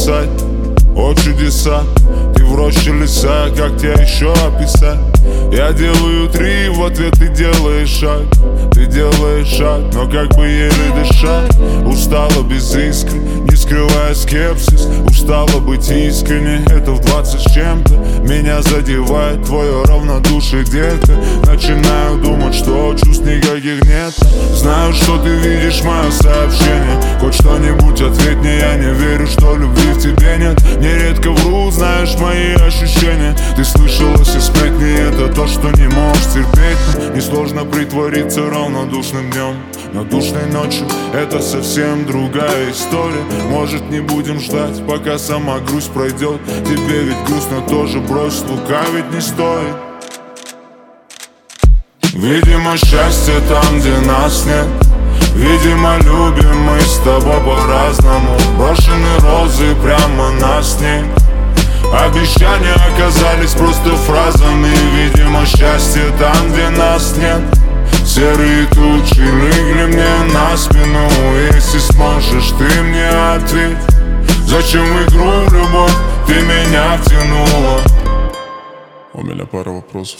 написать, о чудеса. Ты в роще леса, как тебя еще описать? Я делаю 3, в ответ ты делаешь шаг. Ты делаешь шаг, но как бы еле дышать. Устала без искры, не скрывая скепсис. Устала быть искренней, это в 20 с чем-то. Меня задевает твое равнодушие, детка. Начинаю думать, что чувств никаких нет. Знаю, что ты видишь мое сообщение. Хоть что-нибудь ответь мне, я не верю, что любви в тебе нет. Нередко вру, знаешь мои ощущения. Ты слышала все сплетни, это то, что не можешь терпеть. Несложно притвориться равнодушным днем, но душной ночью это совсем другая история. Может, не будем ждать, пока сама грусть пройдет. Тебе ведь грустно тоже, брось, лукавить не стоит. Видимо, счастье там, где нас нет. Видимо, любим мы с тобой по-разному. Брошены розы прямо на снег. Обещания оказались просто фразами. Видимо, счастье там, где нас нет. Серые тучи легли мне на спину. Если сможешь, ты мне ответь. Зачем в игру в любовь ты меня втянула? У меня пара вопросов.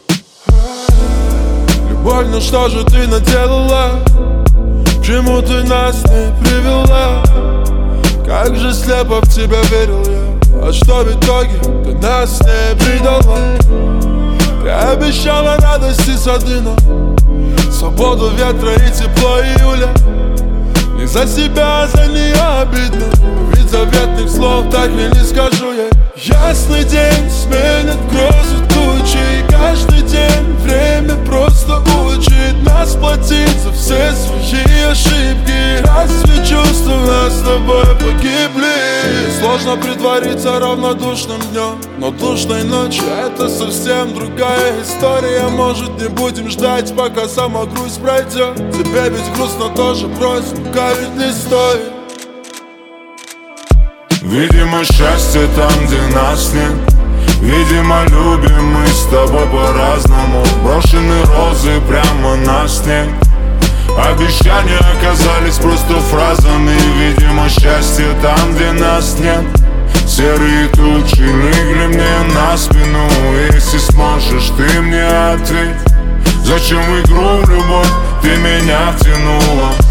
Любовь, ну что же ты наделала? К чему ты нас не привела? Как же слепо в тебя верил я. А что в итоге ты нас не предала? Ты обещала радость и сады, но свободу ветра и тепло июля. Не за себя, а за нее обидно. Ведь заветных слов так и не скажу я. Ясный день сменит грозы тучи. И каждый день время просто учит нас платить за все свои ошибки. Разве чувства у нас с тобой погибли? Сложно притвориться равнодушным днем, но душной ночью это совсем другая история. Может, не будем ждать, пока сама грусть пройдет. Тебе ведь грустно тоже, брось, лукавить не стоит. Видимо, счастье там, где нас нет. Видимо, любим мы с тобой по-разному. Брошены розы прямо на снег. Обещания оказались просто фразами. Видимо, счастье там, где нас нет. Серые тучи легли мне на спину. Если сможешь, ты мне ответь. Зачем в игру в любовь ты меня втянула?